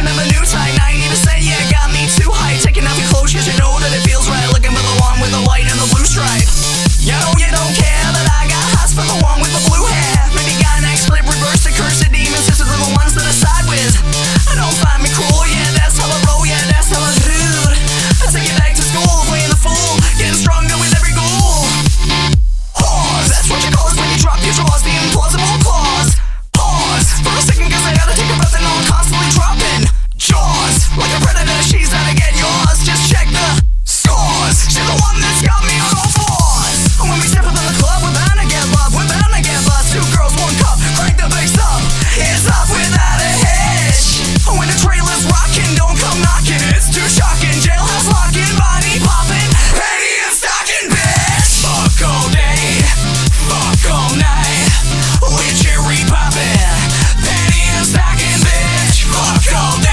kind of a new type. 90%, yeah, got me too high. Taking off your clothes, cause you know that it feels right. Looking for the one with the white and the blue stripe. You know you don't care that I got hots for the one with the blue hair. Maybe got an ex-flip, reverse the curse of demons. Sisters are the ones that I side with. I don't find me cool, yeah, that's how I roll, yeah, that's how I dude. I take it back to school, playing the fool, getting stronger with every goal. Pause, that's what you call us when you drop your drawers, the implausible clause. Pause, for a second cause I gotta take a breath and I'm constantly dropping jaws. Like a predator, she's out to get yours. Just check the scores, she's the one that's got me on all fours. When we step up in the club, we're bound to get love, we're bound to get bust. Two girls, one cup, crank the bass up. It's up without a hitch. When the trailer's rocking, don't come knocking. It's too shocking, jailhouse locking, body popping, penny and stocking, bitch. Fuck all day, fuck all night. We're cherry popping, penny and stocking, bitch. Fuck all day.